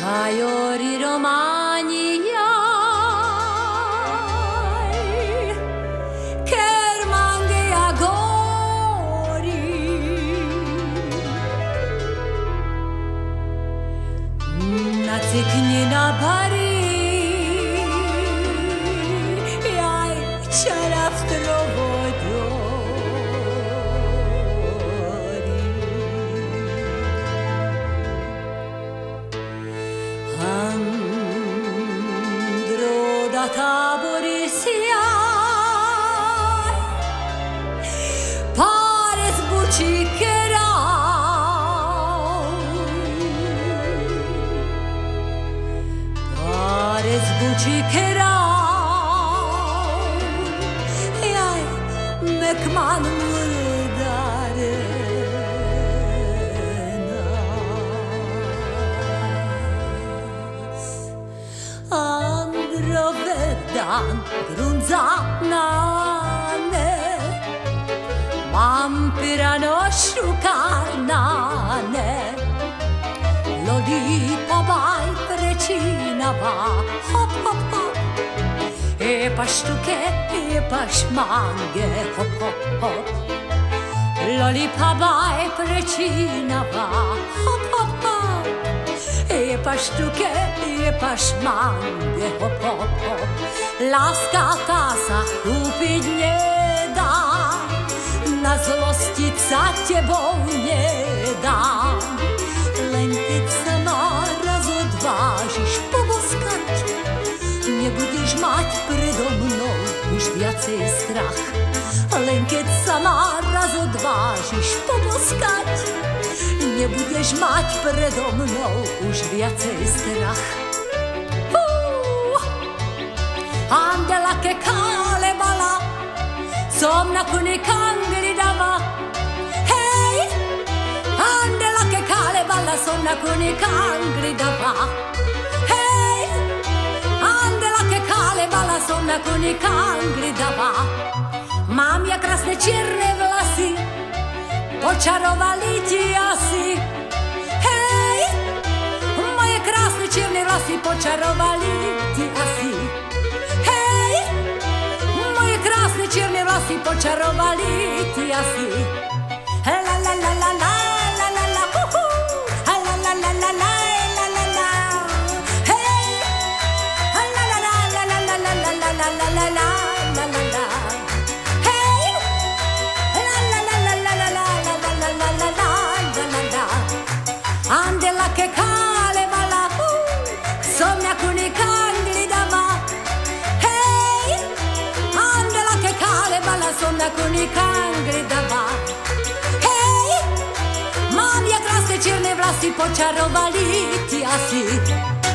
Aiori romani ai, kermange agori, nacikni na bari, ai čaravtrovodori. Andro da tabori siaj, pare zbučikerau, pare zbučikerau, jaj mekman murdare. Androvedan grunzanane, vampirano šukarnane, lolipa bai precinava, hop hop hop, paštuke, pašmange, hop hop hop, lolipa bai precinava, hop hop hop. Paštuke, pašmange, hop, hop, hop. Láska tá sa kúpiť nedá, na zlostiť sa tebou nedá. Len keď sa naraz odvážiš poboskať, nebudeš mať predo mnou už viacej strach. Len keď sa naraz odvážiš poboskať, nebudeš mať predo mnou už viacej strach. Andela che cale bala, somna con i cangri dava. Hey, andela che cale balla, somna con i cangri dava. Hey, andela che cale balla, somna con i cangri dava. Mám ja krásne čierne vlasy, počarovali ti asi. Hej, moje krásne čierne vlasy počarovali ti asi. Hej, moje krásne čierne vlasy počarovali ti asi. La la la la la la la la uhu, la la la la la la la la la. Hej, la la la la la la la la la la la la la. Andela che cale balla, somna con i cangri dava. Hey, andela che cale balla, somna con i cangri dava. Hey, mám ja krásne čierne vlasy počarovali ti asi.